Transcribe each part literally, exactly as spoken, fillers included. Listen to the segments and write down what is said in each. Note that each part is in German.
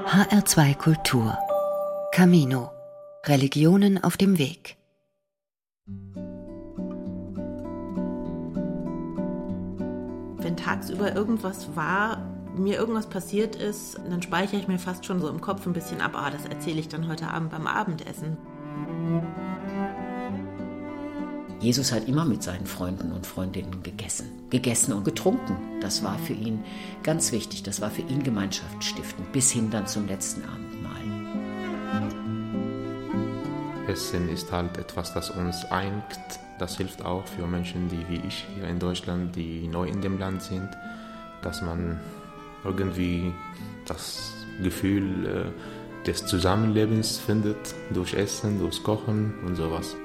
H R zwei Kultur Camino. Religionen auf dem Weg. Wenn tagsüber irgendwas war, mir irgendwas passiert ist, dann speichere ich mir fast schon so im Kopf ein bisschen ab, ah, das erzähle ich dann heute Abend beim Abendessen. Jesus hat immer mit seinen Freunden und Freundinnen gegessen. Gegessen und getrunken. Das war für ihn ganz wichtig. Das war für ihn Gemeinschaft stiften, bis hin dann zum letzten Abendmahl. Essen ist halt etwas, das uns eint. Das hilft auch für Menschen, die wie ich hier in Deutschland, die neu in dem Land sind, dass man irgendwie das Gefühl äh, des Zusammenlebens findet, durch Essen, durch Kochen und sowas.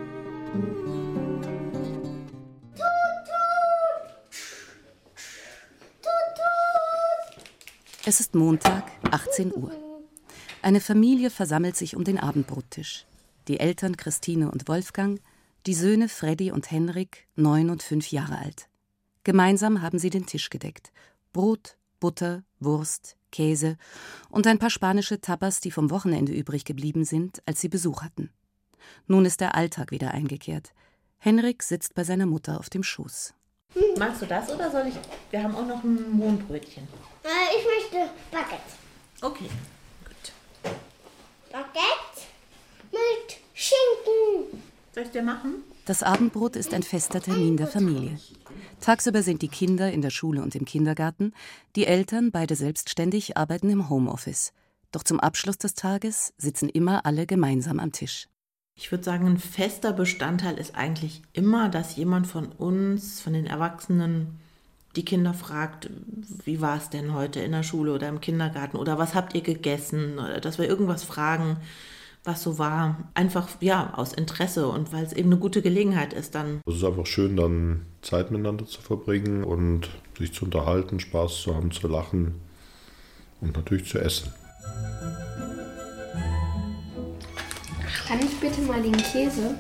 Es ist Montag, achtzehn Uhr. Eine Familie versammelt sich um den Abendbrottisch. Die Eltern Christine und Wolfgang, die Söhne Freddy und Henrik, neun und fünf Jahre alt. Gemeinsam haben sie den Tisch gedeckt. Brot, Butter, Wurst, Käse und ein paar spanische Tapas, die vom Wochenende übrig geblieben sind, als sie Besuch hatten. Nun ist der Alltag wieder eingekehrt. Henrik sitzt bei seiner Mutter auf dem Schoß. Magst du das oder soll ich? Wir haben auch noch ein Mohnbrötchen. Äh, ich möchte Baguette. Okay, gut. Baguette mit Schinken. Soll ich dir machen? Das Abendbrot ist ein fester Termin der Familie. Tagsüber sind die Kinder in der Schule und im Kindergarten. Die Eltern, beide selbstständig, arbeiten im Homeoffice. Doch zum Abschluss des Tages sitzen immer alle gemeinsam am Tisch. Ich würde sagen, ein fester Bestandteil ist eigentlich immer, dass jemand von uns, von den Erwachsenen, die Kinder fragt, wie war es denn heute in der Schule oder im Kindergarten oder was habt ihr gegessen? Oder dass wir irgendwas fragen, was so war. Einfach, ja, aus Interesse und weil es eben eine gute Gelegenheit ist dann. Es ist einfach schön, dann Zeit miteinander zu verbringen und sich zu unterhalten, Spaß zu haben, zu lachen und natürlich zu essen. Kann ich bitte mal den Käse?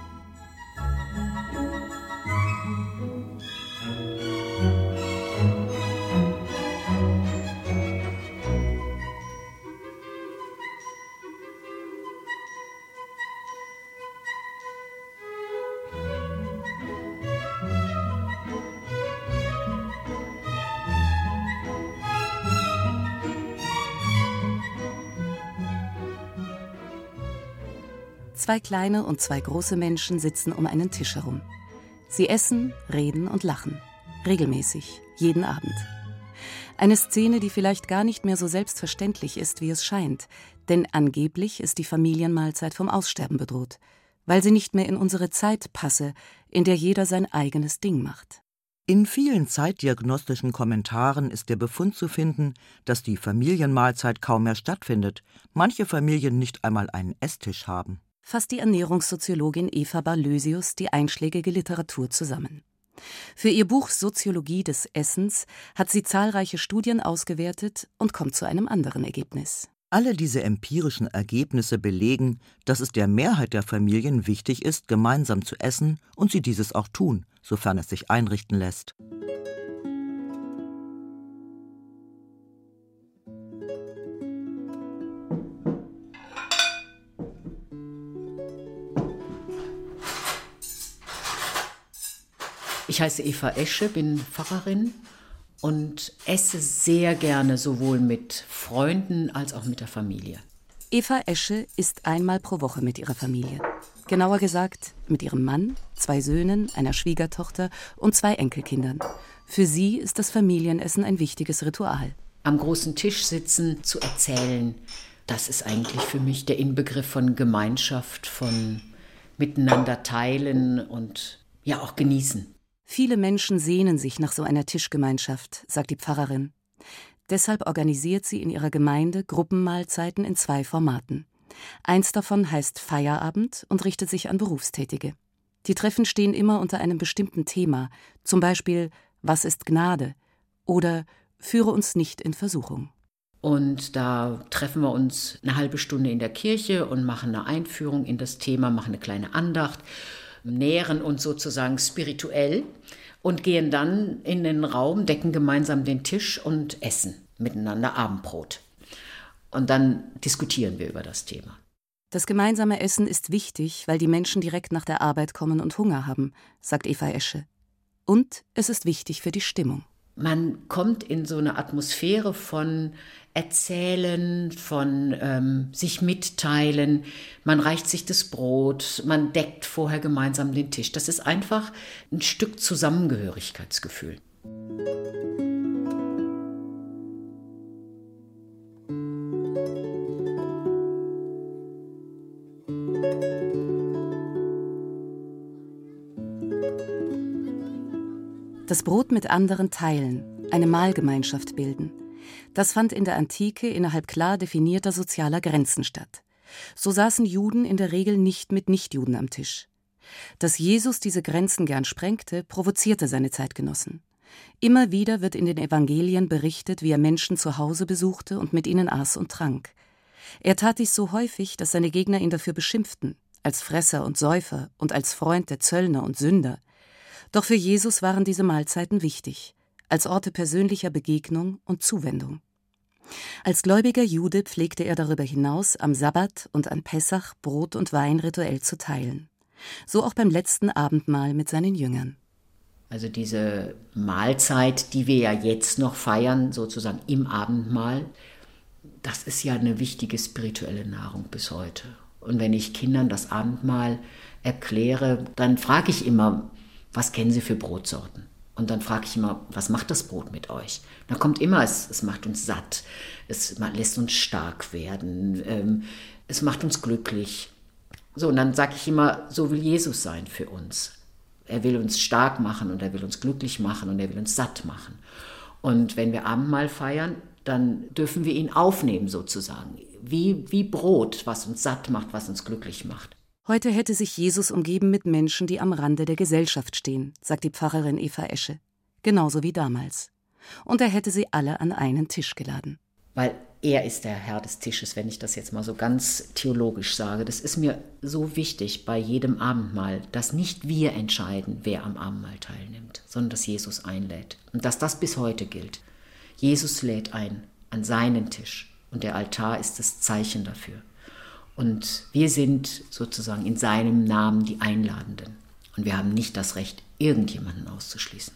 Zwei kleine und zwei große Menschen sitzen um einen Tisch herum. Sie essen, reden und lachen. Regelmäßig, jeden Abend. Eine Szene, die vielleicht gar nicht mehr so selbstverständlich ist, wie es scheint. Denn angeblich ist die Familienmahlzeit vom Aussterben bedroht, weil sie nicht mehr in unsere Zeit passe, in der jeder sein eigenes Ding macht. In vielen zeitdiagnostischen Kommentaren ist der Befund zu finden, dass die Familienmahlzeit kaum mehr stattfindet, manche Familien nicht einmal einen Esstisch haben. Fasst die Ernährungssoziologin Eva Barlösius die einschlägige Literatur zusammen. Für ihr Buch Soziologie des Essens hat sie zahlreiche Studien ausgewertet und kommt zu einem anderen Ergebnis. Alle diese empirischen Ergebnisse belegen, dass es der Mehrheit der Familien wichtig ist, gemeinsam zu essen und sie dieses auch tun, sofern es sich einrichten lässt. Ich heiße Eva Esche, bin Pfarrerin und esse sehr gerne sowohl mit Freunden als auch mit der Familie. Eva Esche isst einmal pro Woche mit ihrer Familie. Genauer gesagt mit ihrem Mann, zwei Söhnen, einer Schwiegertochter und zwei Enkelkindern. Für sie ist das Familienessen ein wichtiges Ritual. Am großen Tisch sitzen, zu erzählen, das ist eigentlich für mich der Inbegriff von Gemeinschaft, von miteinander teilen und ja auch genießen. Viele Menschen sehnen sich nach so einer Tischgemeinschaft, sagt die Pfarrerin. Deshalb organisiert sie in ihrer Gemeinde Gruppenmahlzeiten in zwei Formaten. Eins davon heißt Feierabend und richtet sich an Berufstätige. Die Treffen stehen immer unter einem bestimmten Thema, zum Beispiel Was ist Gnade? Oder Führe uns nicht in Versuchung. Und da treffen wir uns eine halbe Stunde in der Kirche und machen eine Einführung in das Thema, machen eine kleine Andacht, nähren uns sozusagen spirituell und gehen dann in den Raum, decken gemeinsam den Tisch und essen miteinander Abendbrot. Und dann diskutieren wir über das Thema. Das gemeinsame Essen ist wichtig, weil die Menschen direkt nach der Arbeit kommen und Hunger haben, sagt Eva Esche. Und es ist wichtig für die Stimmung. Man kommt in so eine Atmosphäre von Erzählen, von ähm, sich mitteilen. Man reicht sich das Brot, man deckt vorher gemeinsam den Tisch. Das ist einfach ein Stück Zusammengehörigkeitsgefühl. Das Brot mit anderen teilen, eine Mahlgemeinschaft bilden. Das fand in der Antike innerhalb klar definierter sozialer Grenzen statt. So saßen Juden in der Regel nicht mit Nichtjuden am Tisch. Dass Jesus diese Grenzen gern sprengte, provozierte seine Zeitgenossen. Immer wieder wird in den Evangelien berichtet, wie er Menschen zu Hause besuchte und mit ihnen aß und trank. Er tat dies so häufig, dass seine Gegner ihn dafür beschimpften, als Fresser und Säufer und als Freund der Zöllner und Sünder. Doch für Jesus waren diese Mahlzeiten wichtig, als Orte persönlicher Begegnung und Zuwendung. Als gläubiger Jude pflegte er darüber hinaus, am Sabbat und an Pessach Brot und Wein rituell zu teilen. So auch beim letzten Abendmahl mit seinen Jüngern. Also diese Mahlzeit, die wir ja jetzt noch feiern, sozusagen im Abendmahl, das ist ja eine wichtige spirituelle Nahrung bis heute. Und wenn ich Kindern das Abendmahl erkläre, dann frage ich immer, was kennen Sie für Brotsorten? Und dann frage ich immer, was macht das Brot mit euch? Da kommt immer, es, es macht uns satt, es lässt uns stark werden, ähm, es macht uns glücklich. So, und dann sage ich immer, so will Jesus sein für uns. Er will uns stark machen und er will uns glücklich machen und er will uns satt machen. Und wenn wir Abendmahl feiern, dann dürfen wir ihn aufnehmen sozusagen, wie, wie Brot, was uns satt macht, was uns glücklich macht. Heute hätte sich Jesus umgeben mit Menschen, die am Rande der Gesellschaft stehen, sagt die Pfarrerin Eva Esche. Genauso wie damals. Und er hätte sie alle an einen Tisch geladen. Weil er ist der Herr des Tisches, wenn ich das jetzt mal so ganz theologisch sage. Das ist mir so wichtig bei jedem Abendmahl, dass nicht wir entscheiden, wer am Abendmahl teilnimmt, sondern dass Jesus einlädt. Und dass das bis heute gilt. Jesus lädt ein an seinen Tisch und der Altar ist das Zeichen dafür. Und wir sind sozusagen in seinem Namen die Einladenden. Und wir haben nicht das Recht, irgendjemanden auszuschließen.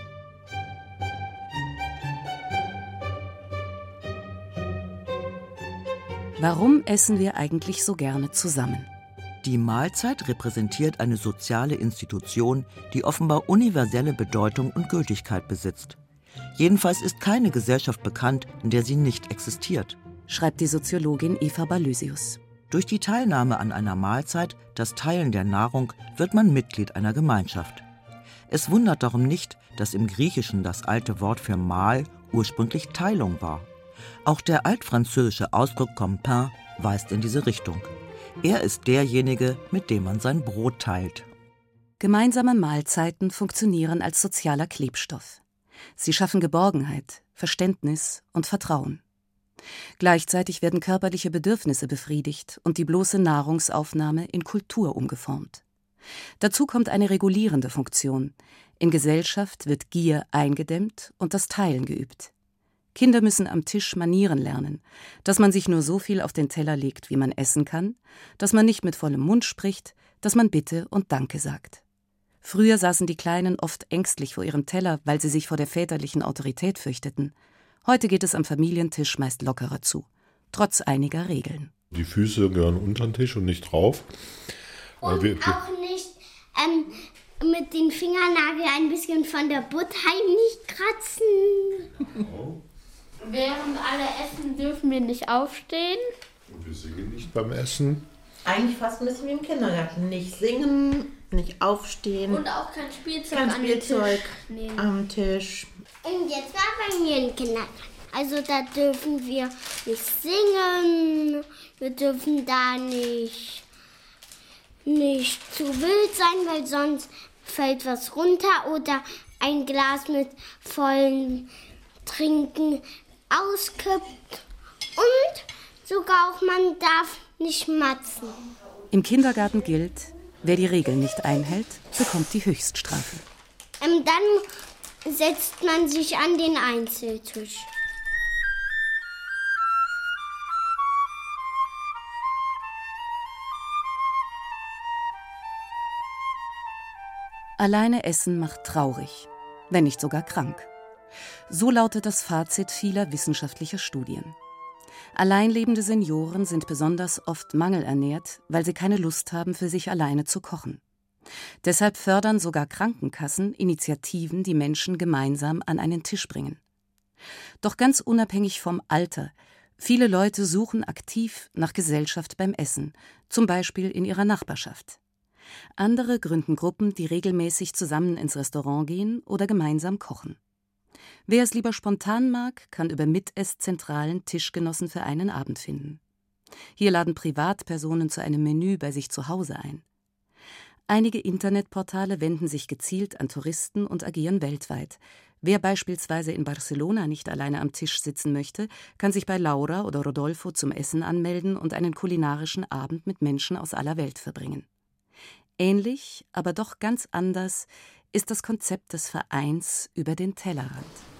Warum essen wir eigentlich so gerne zusammen? Die Mahlzeit repräsentiert eine soziale Institution, die offenbar universelle Bedeutung und Gültigkeit besitzt. Jedenfalls ist keine Gesellschaft bekannt, in der sie nicht existiert, schreibt die Soziologin Eva Balösius. Durch die Teilnahme an einer Mahlzeit, das Teilen der Nahrung, wird man Mitglied einer Gemeinschaft. Es wundert darum nicht, dass im Griechischen das alte Wort für Mahl ursprünglich Teilung war. Auch der altfranzösische Ausdruck comme pain weist in diese Richtung. Er ist derjenige, mit dem man sein Brot teilt. Gemeinsame Mahlzeiten funktionieren als sozialer Klebstoff. Sie schaffen Geborgenheit, Verständnis und Vertrauen. Gleichzeitig werden körperliche Bedürfnisse befriedigt und die bloße Nahrungsaufnahme in Kultur umgeformt. Dazu kommt eine regulierende Funktion. In Gesellschaft wird Gier eingedämmt und das Teilen geübt. Kinder müssen am Tisch Manieren lernen, dass man sich nur so viel auf den Teller legt, wie man essen kann, dass man nicht mit vollem Mund spricht, dass man Bitte und Danke sagt. Früher saßen die Kleinen oft ängstlich vor ihrem Teller, weil sie sich vor der väterlichen Autorität fürchteten. Heute geht es am Familientisch meist lockerer zu, trotz einiger Regeln. Die Füße gehören unter den Tisch und nicht drauf. Und wir, wir auch nicht ähm, mit den Fingernagel ein bisschen von der Butter nicht kratzen. Oh. Während alle essen, dürfen wir nicht aufstehen. Und wir singen nicht beim Essen. Eigentlich fast ein bisschen wie im Kindergarten. Nicht singen, nicht aufstehen. Und auch kein Spielzeug, kein an Spielzeug den Tisch nehmen. am Tisch. Und jetzt war bei mir ein Kindergarten. Also da dürfen wir nicht singen, wir dürfen da nicht, nicht zu wild sein, weil sonst fällt was runter oder ein Glas mit vollem Trinken auskippt. Und sogar auch man darf nicht matzen. Im Kindergarten gilt, wer die Regeln nicht einhält, bekommt die Höchststrafe. Ähm, dann setzt man sich an den Einzeltisch. Alleine essen macht traurig, wenn nicht sogar krank. So lautet das Fazit vieler wissenschaftlicher Studien. Alleinlebende Senioren sind besonders oft mangelernährt, weil sie keine Lust haben, für sich alleine zu kochen. Deshalb fördern sogar Krankenkassen Initiativen, die Menschen gemeinsam an einen Tisch bringen. Doch ganz unabhängig vom Alter, viele Leute suchen aktiv nach Gesellschaft beim Essen, zum Beispiel in ihrer Nachbarschaft. Andere gründen Gruppen, die regelmäßig zusammen ins Restaurant gehen oder gemeinsam kochen. Wer es lieber spontan mag, kann über Mitesszentralen Tischgenossen für einen Abend finden. Hier laden Privatpersonen zu einem Menü bei sich zu Hause ein. Einige Internetportale wenden sich gezielt an Touristen und agieren weltweit. Wer beispielsweise in Barcelona nicht alleine am Tisch sitzen möchte, kann sich bei Laura oder Rodolfo zum Essen anmelden und einen kulinarischen Abend mit Menschen aus aller Welt verbringen. Ähnlich, aber doch ganz anders ist das Konzept des Vereins über den Tellerrand.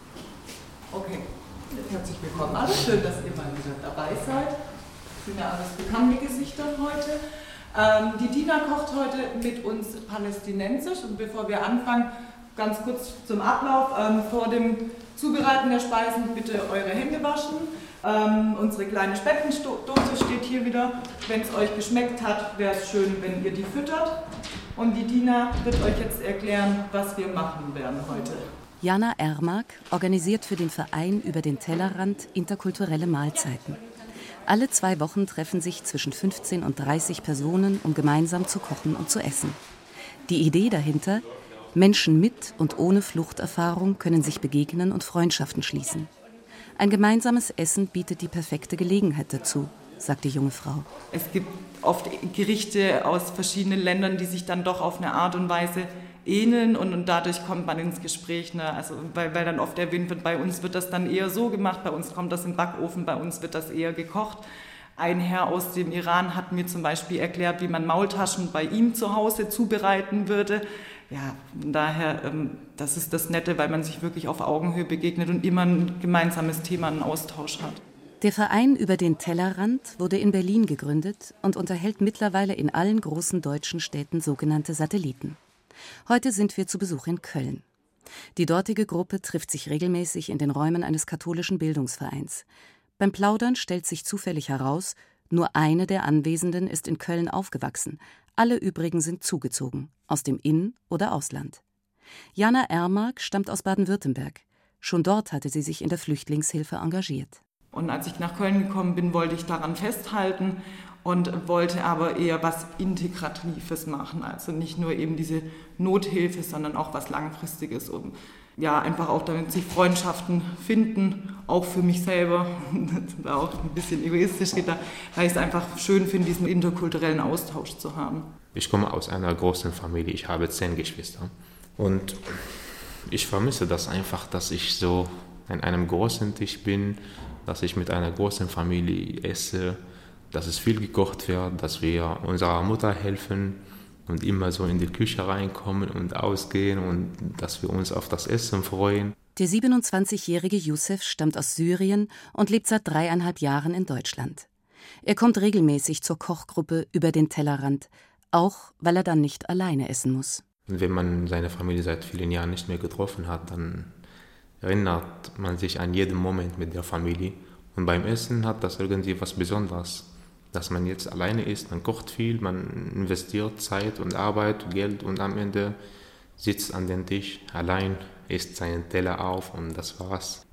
Okay, herzlich willkommen alle. Schön, dass ihr mal wieder dabei seid. Das sind ja alles bekannte Gesichter heute. Ähm, die Dina kocht heute mit uns palästinensisch. Und bevor wir anfangen, ganz kurz zum Ablauf. Ähm, vor dem Zubereiten der Speisen bitte eure Hände waschen. Ähm, unsere kleine Speckendose steht hier wieder. Wenn es euch geschmeckt hat, wäre es schön, wenn ihr die füttert. Und die Dina wird euch jetzt erklären, was wir machen werden heute. Jana Ermark organisiert für den Verein über den Tellerrand interkulturelle Mahlzeiten. Alle zwei Wochen treffen sich zwischen fünfzehn und dreißig Personen, um gemeinsam zu kochen und zu essen. Die Idee dahinter: Menschen mit und ohne Fluchterfahrung können sich begegnen und Freundschaften schließen. Ein gemeinsames Essen bietet die perfekte Gelegenheit dazu, sagt die junge Frau. Es gibt oft Gerichte aus verschiedenen Ländern, die sich dann doch auf eine Art und Weise ähneln und, und dadurch kommt man ins Gespräch. Ne? Also, weil, weil dann oft erwähnt wird, bei uns wird das dann eher so gemacht, bei uns kommt das im Backofen, bei uns wird das eher gekocht. Ein Herr aus dem Iran hat mir zum Beispiel erklärt, wie man Maultaschen bei ihm zu Hause zubereiten würde. Ja, von daher, ähm, das ist das Nette, weil man sich wirklich auf Augenhöhe begegnet und immer ein gemeinsames Thema, einen Austausch hat. Der Verein über den Tellerrand wurde in Berlin gegründet und unterhält mittlerweile in allen großen deutschen Städten sogenannte Satelliten. Heute sind wir zu Besuch in Köln. Die dortige Gruppe trifft sich regelmäßig in den Räumen eines katholischen Bildungsvereins. Beim Plaudern stellt sich zufällig heraus, nur eine der Anwesenden ist in Köln aufgewachsen. Alle übrigen sind zugezogen, aus dem In- oder Ausland. Jana Ermark stammt aus Baden-Württemberg. Schon dort hatte sie sich in der Flüchtlingshilfe engagiert. Und als ich nach Köln gekommen bin, wollte ich daran festhalten und wollte aber eher was Integratives machen. Also nicht nur eben diese Nothilfe, sondern auch was Langfristiges, um ja einfach auch damit sich Freundschaften finden, auch für mich selber. Das ist auch ein bisschen egoistisch gedacht, weil ich es einfach schön finde, diesen interkulturellen Austausch zu haben. Ich komme aus einer großen Familie, ich habe zehn Geschwister und ich vermisse das einfach, dass ich so an einem großen Tisch bin, dass ich mit einer großen Familie esse, dass es viel gekocht wird, dass wir unserer Mutter helfen und immer so in die Küche reinkommen und ausgehen und dass wir uns auf das Essen freuen. Der siebenundzwanzigjährige Youssef stammt aus Syrien und lebt seit dreieinhalb Jahren in Deutschland. Er kommt regelmäßig zur Kochgruppe über den Tellerrand, auch weil er dann nicht alleine essen muss. Und wenn man seine Familie seit vielen Jahren nicht mehr getroffen hat, dann erinnert man sich an jeden Moment mit der Familie. Und beim Essen hat das irgendwie was Besonderes, dass man jetzt alleine ist, man kocht viel, man investiert Zeit und Arbeit, Geld und am Ende sitzt an den Tisch allein, isst seinen Teller auf und das war's.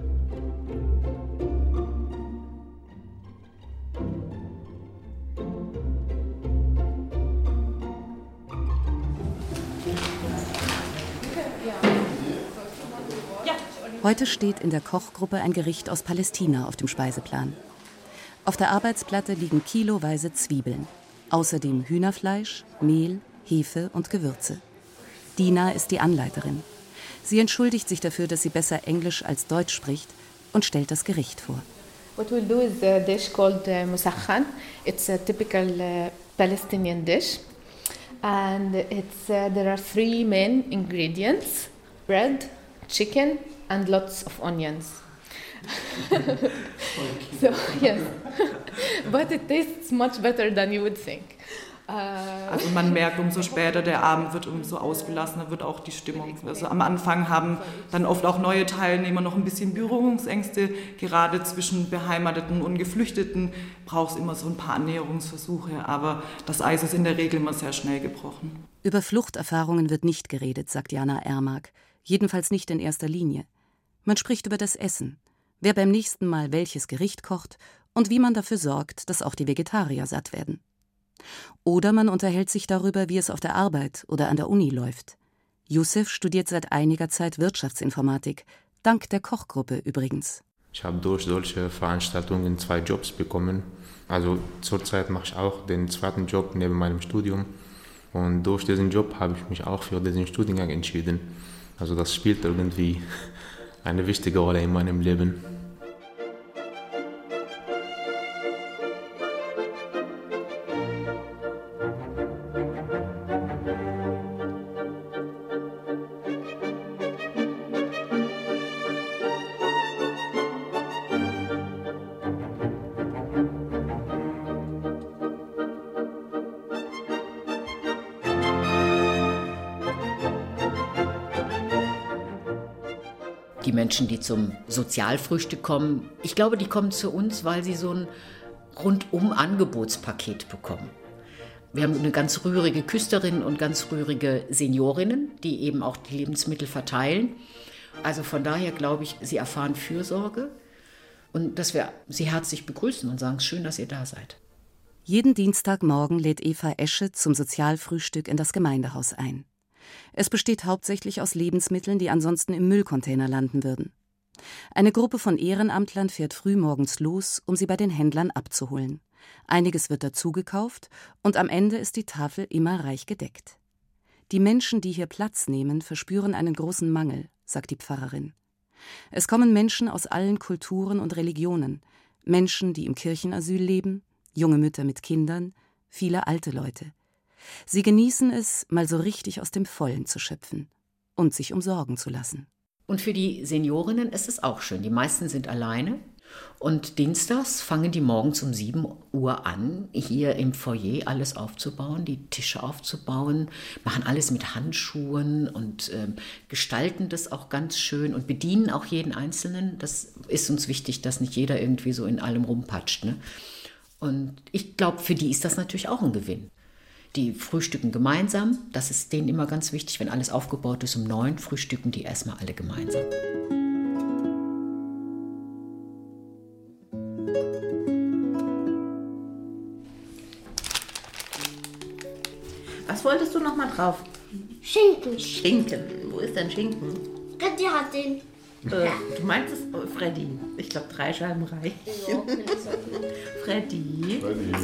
Heute steht in der Kochgruppe ein Gericht aus Palästina auf dem Speiseplan. Auf der Arbeitsplatte liegen kiloweise Zwiebeln, außerdem Hühnerfleisch, Mehl, Hefe und Gewürze. Dina ist die Anleiterin. Sie entschuldigt sich dafür, dass sie besser Englisch als Deutsch spricht und stellt das Gericht vor. What we'll do is a dish called uh, musakhan. It's a typical uh, Palestinian dish. And it's, uh, there are three main ingredients: bread, chicken, and lots of onions. So, yes, but it tastes much better than you would think. Also man merkt, umso später der Abend wird, umso ausgelassener wird auch die Stimmung. Also am Anfang haben dann oft auch neue Teilnehmer noch ein bisschen Berührungsängste. Gerade zwischen Beheimateten und Geflüchteten braucht es immer so ein paar Annäherungsversuche. Aber das Eis ist in der Regel immer sehr schnell gebrochen. Über Fluchterfahrungen wird nicht geredet, sagt Jana Ermark. Jedenfalls nicht in erster Linie. Man spricht über das Essen. Wer beim nächsten Mal welches Gericht kocht und wie man dafür sorgt, dass auch die Vegetarier satt werden. Oder man unterhält sich darüber, wie es auf der Arbeit oder an der Uni läuft. Youssef studiert seit einiger Zeit Wirtschaftsinformatik, dank der Kochgruppe übrigens. Ich habe durch solche Veranstaltungen zwei Jobs bekommen. Also zurzeit mache ich auch den zweiten Job neben meinem Studium. Und durch diesen Job habe ich mich auch für diesen Studiengang entschieden. Also das spielt irgendwie eine wichtige Rolle in meinem Leben. Die Menschen, die zum Sozialfrühstück kommen, ich glaube, die kommen zu uns, weil sie so ein Rundum-Angebotspaket bekommen. Wir haben eine ganz rührige Küsterin und ganz rührige Seniorinnen, die eben auch die Lebensmittel verteilen. Also von daher glaube ich, sie erfahren Fürsorge und dass wir sie herzlich begrüßen und sagen, schön, dass ihr da seid. Jeden Dienstagmorgen lädt Eva Esche zum Sozialfrühstück in das Gemeindehaus ein. Es besteht hauptsächlich aus Lebensmitteln, die ansonsten im Müllcontainer landen würden. Eine Gruppe von Ehrenamtlern fährt frühmorgens los, um sie bei den Händlern abzuholen. Einiges wird dazugekauft und am Ende ist die Tafel immer reich gedeckt. Die Menschen, die hier Platz nehmen, verspüren einen großen Mangel, sagt die Pfarrerin. Es kommen Menschen aus allen Kulturen und Religionen, Menschen, die im Kirchenasyl leben, junge Mütter mit Kindern, viele alte Leute. Sie genießen es, mal so richtig aus dem Vollen zu schöpfen und sich umsorgen zu lassen. Und für die Seniorinnen ist es auch schön. Die meisten sind alleine. Und dienstags fangen die morgens um sieben Uhr an, hier im Foyer alles aufzubauen, die Tische aufzubauen, machen alles mit Handschuhen und äh, gestalten das auch ganz schön und bedienen auch jeden Einzelnen. Das ist uns wichtig, dass nicht jeder irgendwie so in allem rumpatscht, ne? Und ich glaube, für die ist das natürlich auch ein Gewinn. Die frühstücken gemeinsam, das ist denen immer ganz wichtig, wenn alles aufgebaut ist um neun, frühstücken die erstmal alle gemeinsam. Was wolltest du noch mal drauf? Schinken. Schinken. Wo ist denn Schinken? Freddy hat den. Äh, du meinst es, oh, Freddy. Ich glaube, drei Scheiben reichen. Ja, Freddy. Freddy.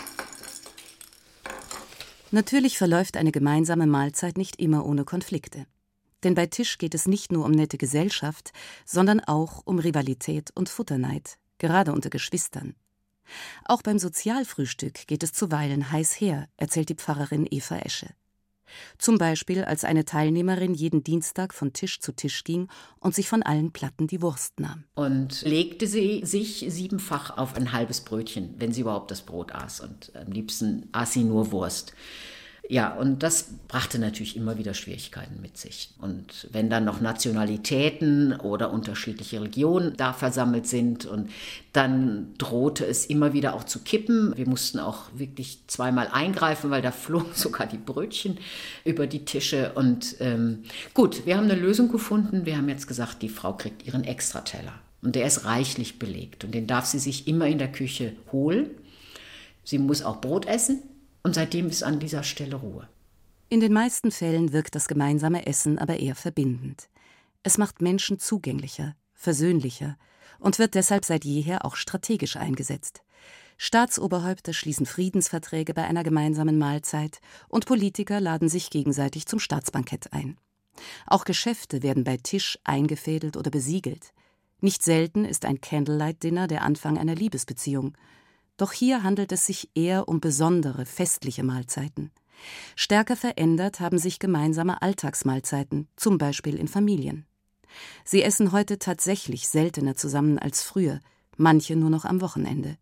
Natürlich verläuft eine gemeinsame Mahlzeit nicht immer ohne Konflikte. Denn bei Tisch geht es nicht nur um nette Gesellschaft, sondern auch um Rivalität und Futterneid, gerade unter Geschwistern. Auch beim Sozialfrühstück geht es zuweilen heiß her, erzählt die Pfarrerin Eva Esche. Zum Beispiel, als eine Teilnehmerin jeden Dienstag von Tisch zu Tisch ging und sich von allen Platten die Wurst nahm. Und legte sie sich siebenfach auf ein halbes Brötchen, wenn sie überhaupt das Brot aß. Und am liebsten aß sie nur Wurst. Ja, und das brachte natürlich immer wieder Schwierigkeiten mit sich. Und wenn dann noch Nationalitäten oder unterschiedliche Religionen da versammelt sind, und dann drohte es immer wieder auch zu kippen. Wir mussten auch wirklich zweimal eingreifen, weil da flogen sogar die Brötchen über die Tische. Und ähm, gut, wir haben eine Lösung gefunden. Wir haben jetzt gesagt, die Frau kriegt ihren Extrateller. Und der ist reichlich belegt. Und den darf sie sich immer in der Küche holen. Sie muss auch Brot essen. Und seitdem ist an dieser Stelle Ruhe. In den meisten Fällen wirkt das gemeinsame Essen aber eher verbindend. Es macht Menschen zugänglicher, versöhnlicher und wird deshalb seit jeher auch strategisch eingesetzt. Staatsoberhäupter schließen Friedensverträge bei einer gemeinsamen Mahlzeit und Politiker laden sich gegenseitig zum Staatsbankett ein. Auch Geschäfte werden bei Tisch eingefädelt oder besiegelt. Nicht selten ist ein Candlelight-Dinner der Anfang einer Liebesbeziehung. Doch hier handelt es sich eher um besondere, festliche Mahlzeiten. Stärker verändert haben sich gemeinsame Alltagsmahlzeiten, zum Beispiel in Familien. Sie essen heute tatsächlich seltener zusammen als früher, manche nur noch am Wochenende.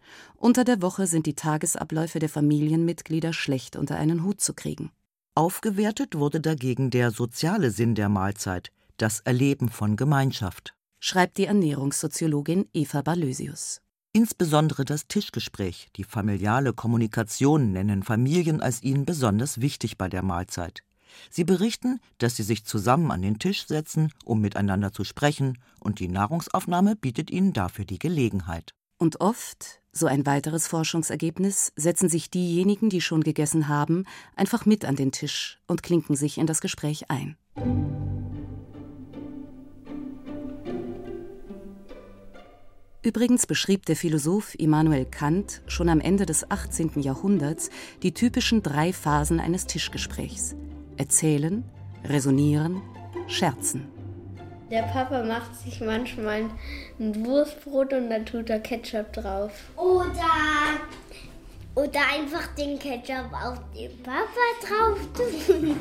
Unter der Woche sind die Tagesabläufe der Familienmitglieder schlecht unter einen Hut zu kriegen. Aufgewertet wurde dagegen der soziale Sinn der Mahlzeit, das Erleben von Gemeinschaft, schreibt die Ernährungssoziologin Eva Balösius. Insbesondere das Tischgespräch, die familiale Kommunikation nennen Familien als ihnen besonders wichtig bei der Mahlzeit. Sie berichten, dass sie sich zusammen an den Tisch setzen, um miteinander zu sprechen, und die Nahrungsaufnahme bietet ihnen dafür die Gelegenheit. Und oft, so ein weiteres Forschungsergebnis, setzen sich diejenigen, die schon gegessen haben, einfach mit an den Tisch und klinken sich in das Gespräch ein. Übrigens beschrieb der Philosoph Immanuel Kant schon am Ende des achtzehnten Jahrhunderts die typischen drei Phasen eines Tischgesprächs: Erzählen, Resonieren, Scherzen. Der Papa macht sich manchmal ein Wurstbrot und dann tut er Ketchup drauf. Oder, oder einfach den Ketchup auf den Papa drauf tun.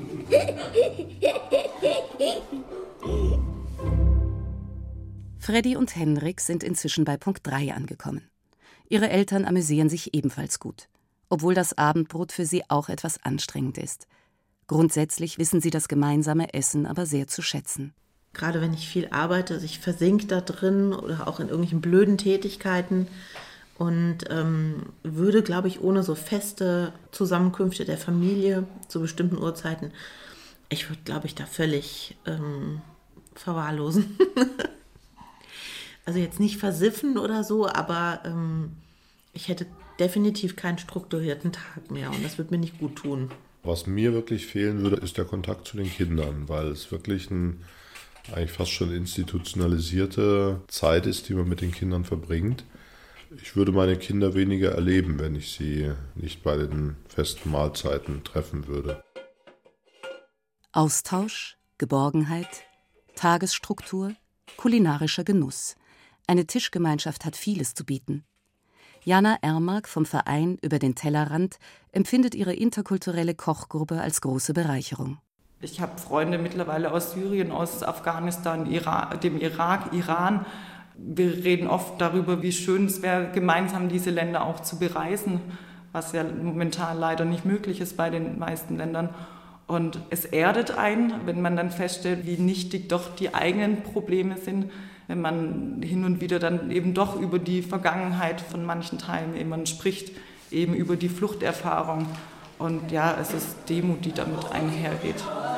Freddy und Henrik sind inzwischen bei Punkt drei angekommen. Ihre Eltern amüsieren sich ebenfalls gut, obwohl das Abendbrot für sie auch etwas anstrengend ist. Grundsätzlich wissen sie das gemeinsame Essen aber sehr zu schätzen. Gerade wenn ich viel arbeite, also ich versinke da drin oder auch in irgendwelchen blöden Tätigkeiten und ähm, würde, glaube ich, ohne so feste Zusammenkünfte der Familie zu bestimmten Uhrzeiten, ich würde, glaube ich, da völlig ähm, verwahrlosen. Also jetzt nicht versiffen oder so, aber ähm, ich hätte definitiv keinen strukturierten Tag mehr und das würde mir nicht gut tun. Was mir wirklich fehlen würde, ist der Kontakt zu den Kindern, weil es wirklich ein eigentlich fast schon institutionalisierte Zeit ist, die man mit den Kindern verbringt. Ich würde meine Kinder weniger erleben, wenn ich sie nicht bei den festen Mahlzeiten treffen würde. Austausch, Geborgenheit, Tagesstruktur, kulinarischer Genuss. Eine Tischgemeinschaft hat vieles zu bieten. Jana Ermark vom Verein Über den Tellerrand empfindet ihre interkulturelle Kochgruppe als große Bereicherung. Ich habe Freunde mittlerweile aus Syrien, aus Afghanistan, Irak, dem Irak, Iran. Wir reden oft darüber, wie schön es wäre, gemeinsam diese Länder auch zu bereisen, was ja momentan leider nicht möglich ist bei den meisten Ländern. Und es erdet einen, wenn man dann feststellt, wie nichtig doch die eigenen Probleme sind, wenn man hin und wieder dann eben doch über die Vergangenheit von manchen Teilnehmern spricht, eben über die Fluchterfahrung. Und ja, es ist Demut, die damit einhergeht.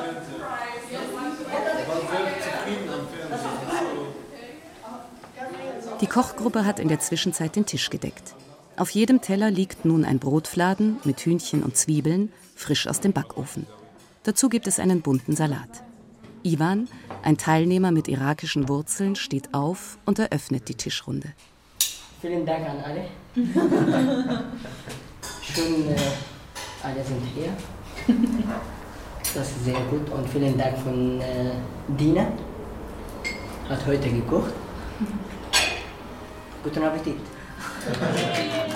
Die Kochgruppe hat in der Zwischenzeit den Tisch gedeckt. Auf jedem Teller liegt nun ein Brotfladen mit Hühnchen und Zwiebeln, frisch aus dem Backofen. Dazu gibt es einen bunten Salat. Ivan, ein Teilnehmer mit irakischen Wurzeln, steht auf und eröffnet die Tischrunde. Vielen Dank an alle. Schön, äh, alle sind hier. Das ist sehr gut und vielen Dank von äh, Dina. Hat heute gekocht. Guten Appetit.